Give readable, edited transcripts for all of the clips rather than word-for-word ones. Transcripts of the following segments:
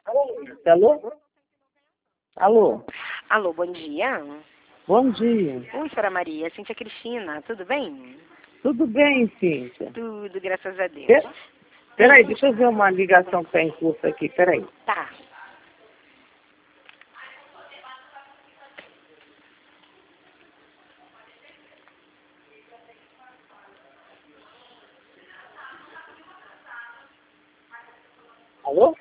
Alô? Alô? Alô, bom dia. Bom dia. Oi, senhora Maria, Cíntia Cristina, tudo bem? Tudo bem, Cíntia? Tudo, graças a Deus. Peraí, deixa eu ver uma ligação que está em curso aqui, peraí. Tá. Alô?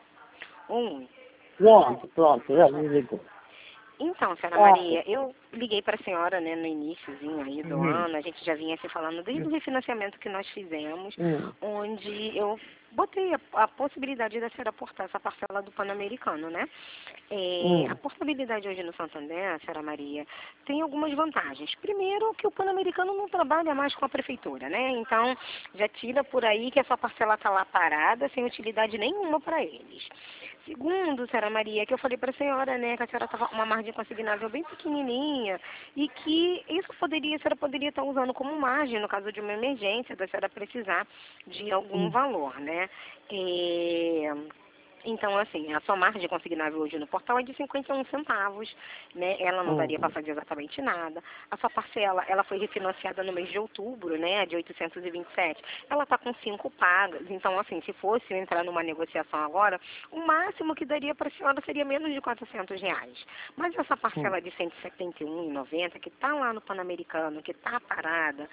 Pronto, já me ligou. Então, senhora Maria, eu liguei para a senhora, né, no iníciozinho aí do ano, a gente já vinha se falando desde o refinanciamento que nós fizemos, onde eu botei a possibilidade da senhora aportar essa parcela do Pan-Americano, né? A portabilidade hoje no Santander, senhora Maria, tem algumas vantagens. Primeiro, que o Pan-Americano não trabalha mais com a prefeitura, né? Então, já tira por aí que essa parcela está lá parada, sem utilidade nenhuma para eles. Segundo, senhora Maria, que eu falei para a senhora, né, que a senhora estava com uma margem consignável bem pequenininha e que isso a senhora poderia estar usando como margem no caso de uma emergência, da senhora precisar de algum valor, né? Então, assim, a sua margem consignável hoje no portal é de 51 centavos, né? Ela não daria para fazer exatamente nada. A sua parcela, ela foi refinanciada no mês de outubro, né? De 827. Ela está com 5 pagas. Então, assim, se fosse eu entrar numa negociação agora, o máximo que daria para a senhora seria menos de R$ 400. Mas essa parcela de 171,90, que está lá no Pan-Americano, que está parada,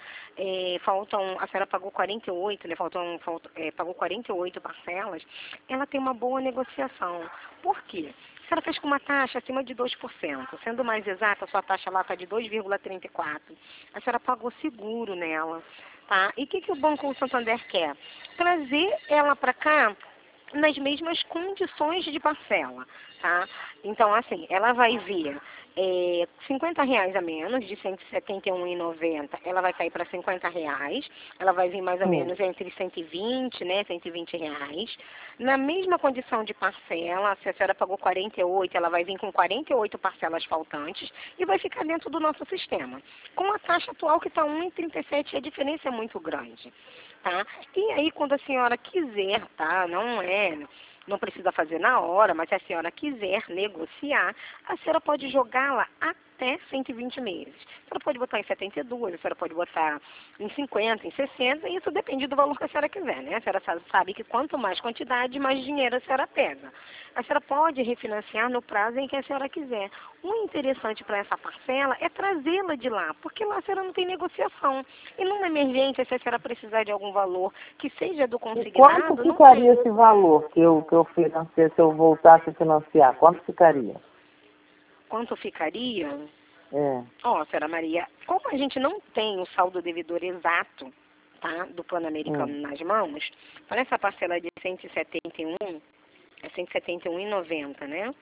a senhora pagou 48, né? Pagou 48 parcelas, ela tem uma boa negociação. Por quê? A senhora fez com uma taxa acima de 2%. Sendo mais exata, a sua taxa lá está de 2,34%. A senhora pagou seguro nela. Tá? E o que o Banco Santander quer? Trazer ela para cá nas mesmas condições de parcela. Tá? Então, assim, ela vai vir R$ 50 a menos, de 171,90, ela vai cair para R$ 50. Ela vai vir mais ou menos entre 120, né, R$ 120. Na mesma condição de parcela, se a senhora pagou 48, ela vai vir com 48 parcelas faltantes e vai ficar dentro do nosso sistema. Com a taxa atual que está 1,37, a diferença é muito grande. Tá? E aí, quando a senhora quiser, tá? Não precisa fazer na hora, mas se a senhora quiser negociar, a senhora pode jogá-la até 120 meses. A senhora pode botar em 72, a senhora pode botar em 50, em 60, e isso depende do valor que a senhora quiser, né? A senhora sabe que quanto mais quantidade, mais dinheiro a senhora pega. A senhora pode refinanciar no prazo em que a senhora quiser. O interessante para essa parcela é trazê-la de lá, porque lá a senhora não tem negociação. E numa emergência, se a senhora precisar de algum valor que seja do consignado... Quanto ficaria esse valor que eu financiei se eu voltasse a financiar? Quanto ficaria? Quanto ficaria? Ó, senhora Maria, como a gente não tem o saldo devedor exato, tá, do Plano Americano nas mãos, para essa parcela de 171, é 171,90, né?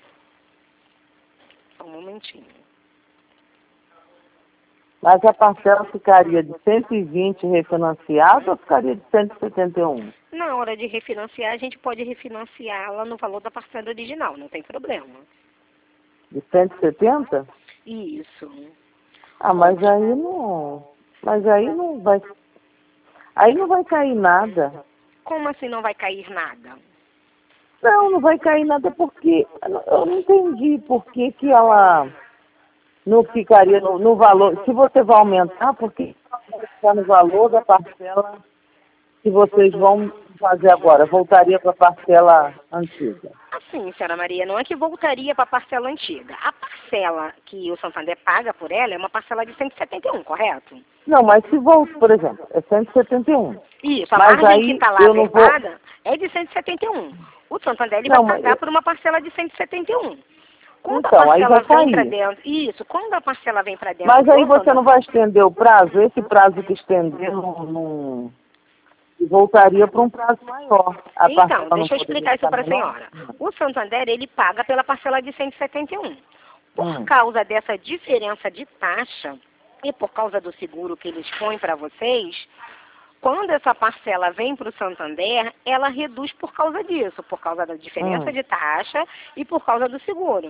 Só um momentinho. Mas a parcela ficaria de 120 refinanciado ou ficaria de 171? Na hora de refinanciar, a gente pode refinanciá-la no valor da parcela original, não tem problema. De 170? Isso. Mas aí não vai. Aí não vai cair nada. Como assim não vai cair nada? Não vai cair nada porque eu não entendi por que ela não ficaria no valor. Se você vai aumentar, porque vai ficar no valor da parcela que vocês vão fazer agora? Voltaria para a parcela antiga? Assim, senhora Maria, não é que voltaria para a parcela antiga. A parcela que o Santander paga por ela é uma parcela de 171, correto? Não, mas se volta, por exemplo, é 171. Isso, a margem que está lá versada é de 171. O Santander ele vai pagar por uma parcela de 171. Quando a parcela vem para dentro, quando a parcela vem para dentro... Mas aí você não vai estender o prazo? Esse prazo que estender não voltaria para um prazo maior. Então, deixa eu explicar isso para a senhora. O Santander, ele paga pela parcela de 171. Por causa dessa diferença de taxa e por causa do seguro que eles põem para vocês, quando essa parcela vem para o Santander, ela reduz por causa disso, por causa da diferença de taxa e por causa do seguro.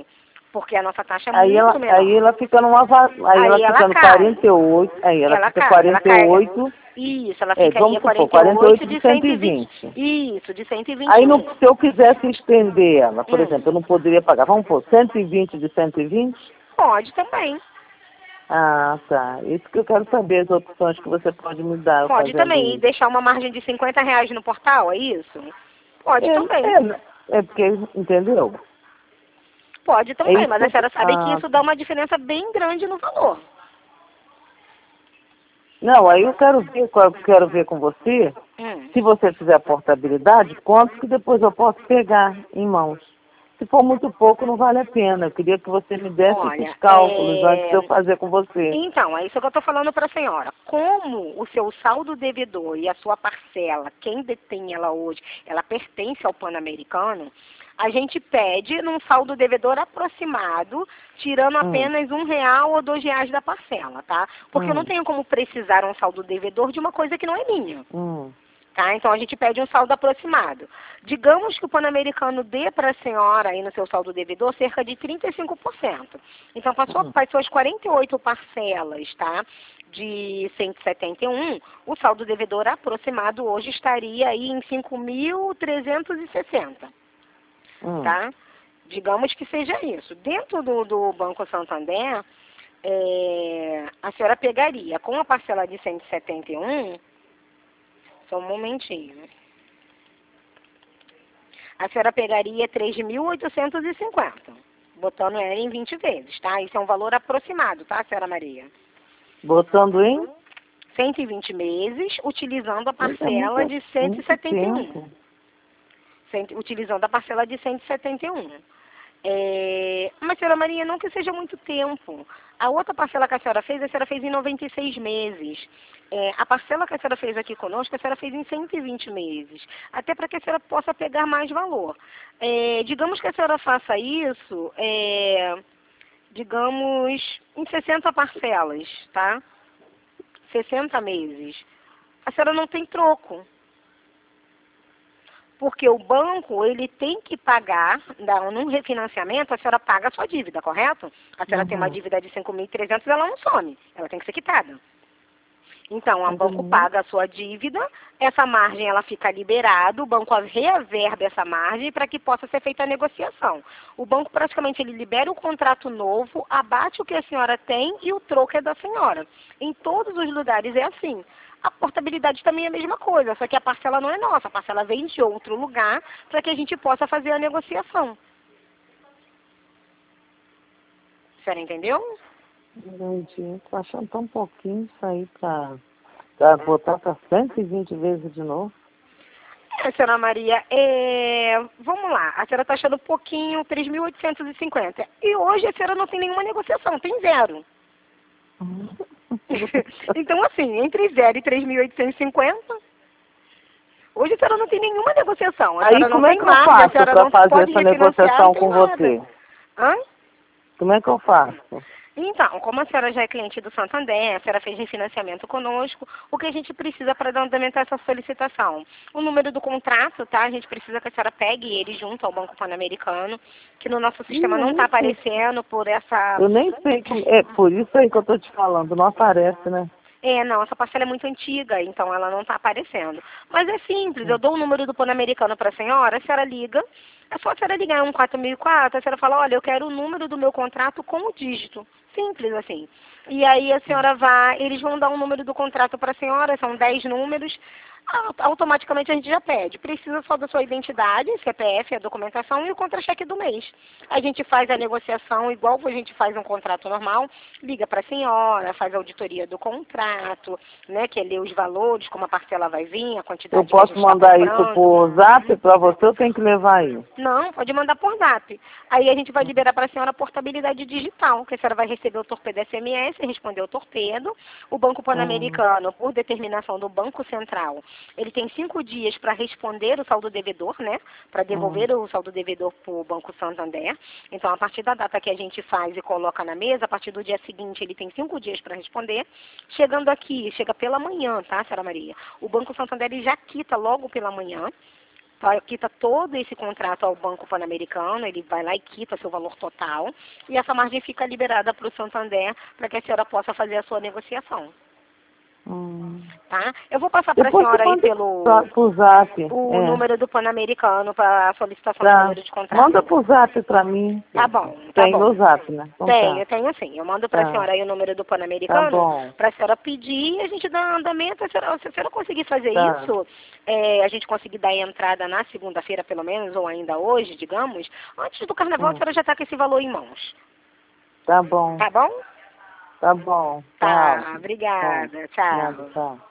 Porque a nossa taxa é Aí muito ela, menor. aí ela fica numa aí ela fica no cai. 48, aí ela fica cai, 48. Isso, ela Vamos ficaria supor, 48 de de 120. 120. Isso, de 120. Aí não, se eu quisesse estender ela, por Hum. exemplo, eu não poderia pagar, vamos pôr 120 de 120? Pode também. Ah, tá. Isso que eu quero saber, as opções que você pode me dar Pode fazendo também. E isso. deixar uma margem de R$ 50 no portal, é isso? Pode também. É porque, entendeu? Pode É também, isso mas que a senhora sabe que ah, isso dá uma diferença bem grande no valor. não, aí eu quero ver com você, se você fizer a portabilidade, quanto que depois eu posso pegar em mãos. Se for muito pouco, não vale a pena. Eu queria que você me desse Olha, esses cálculos antes de eu fazer com você. Então, é isso que eu estou falando para a senhora. Como o seu saldo devedor e a sua parcela, quem detém ela hoje, ela pertence ao Pan-Americano, a gente pede num saldo devedor aproximado, tirando apenas R$ 1 ou R$ 2 da parcela, tá? Porque eu não tenho como precisar um saldo devedor de uma coisa que não é minha. Tá? Então, a gente pede um saldo aproximado. Digamos que o Pan-Americano dê para a senhora, aí no seu saldo devedor, cerca de 35%. Então, para as suas 48 parcelas, tá? De 171, o saldo devedor aproximado hoje estaria aí em 5.360. Tá? Digamos que seja isso. Dentro do Banco Santander, a senhora pegaria com a parcela de 171... Só um momentinho. A senhora pegaria 3.850, botando ela em 20 vezes, tá? Isso é um valor aproximado, tá, senhora Maria? Botando em? 120 meses, utilizando a parcela de 171. Utilizando a parcela de 171. Mas, senhora Maria, não que seja muito tempo. A outra parcela que a senhora fez em 96 meses. A parcela que a senhora fez aqui conosco, a senhora fez em 120 meses. Até para que a senhora possa pegar mais valor. Digamos que a senhora faça isso, digamos, em 60 parcelas, tá? 60 meses. A senhora não tem troco. Porque o banco, ele tem que pagar, num refinanciamento, a senhora paga a sua dívida, correto? A senhora tem uma dívida de 5.300, ela não some, ela tem que ser quitada. Então, o banco paga a sua dívida, essa margem ela fica liberada, o banco reaverba essa margem para que possa ser feita a negociação. O banco praticamente ele libera o contrato novo, abate o que a senhora tem e o troco é da senhora. Em todos os lugares é assim. A portabilidade também é a mesma coisa, só que a parcela não é nossa, a parcela vem de outro lugar para que a gente possa fazer a negociação. A senhora entendeu? Entendi. Estou achando tão pouquinho isso aí para botar para 120 vezes de novo. Senhora Maria, vamos lá, a senhora está achando pouquinho, 3.850. E hoje a senhora não tem nenhuma negociação, tem zero. Então, assim, entre 0 e 3.850, hoje a senhora não tem nenhuma negociação. A Aí senhora não como é tem que eu margem, a faço senhora para não fazer pode essa refinanciar, negociação não tem com nada. você? Hã? Como é que eu faço? Então, como a senhora já é cliente do Santander, a senhora fez refinanciamento conosco, o que a gente precisa para andamentar essa solicitação? O número do contrato, tá? A gente precisa que a senhora pegue ele junto ao Banco Pan-Americano, que no nosso sistema não está aparecendo por essa... Eu nem sei como... É por isso aí que eu estou te falando, não aparece, né? Não, essa parcela é muito antiga, então ela não está aparecendo. Mas é simples, eu dou o número do Pan-Americano para a senhora liga, é só a senhora ligar 14004, a senhora fala, olha, eu quero o número do meu contrato com o dígito. Simples assim. E aí a senhora eles vão dar um número do contrato para a senhora, são 10 números, automaticamente a gente já pede. Precisa só da sua identidade, CPF, a documentação e o contra-cheque do mês. A gente faz a negociação igual a gente faz um contrato normal, liga para a senhora, faz a auditoria do contrato, né, que é ler os valores, como a parcela vai vir, a quantidade que a gente Eu posso mandar isso por zap para você ou tem que levar aí? Não, pode mandar por zap. Aí a gente vai liberar para a senhora a portabilidade digital, que a senhora vai receber o torpedo SMS, responder o torpedo. O Banco Pan-Americano, por determinação do Banco Central, ele tem 5 dias para responder o saldo devedor, né? Para devolver o saldo devedor para o Banco Santander. Então, a partir da data que a gente faz e coloca na mesa, a partir do dia seguinte, ele tem 5 dias para responder. Chegando aqui, chega pela manhã, tá, senhora Maria? O Banco Santander ele já quita logo pela manhã. quita todo esse contrato ao Banco Pan-Americano, ele vai lá e quita seu valor total, e essa margem fica liberada para o Santander para que a senhora possa fazer a sua negociação. Tá? Eu vou passar para a senhora aí pelo Zap. número do Pan-Americano para a solicitação do número de contrato. Manda pro Zap para mim. Tá bom, tá Tem bom. no Zap, né? Então tenho sim. Eu mando para a senhora aí o número do Pan-Americano para a senhora pedir e a gente dá andamento. Se a senhora conseguir fazer isso, a gente conseguir dar entrada na segunda-feira pelo menos, ou ainda hoje, digamos, antes do carnaval a senhora já está com esse valor em mãos. Tá bom. Tá bom? Tá bom. Tá, Tchau. obrigada. Tchau. Tchau.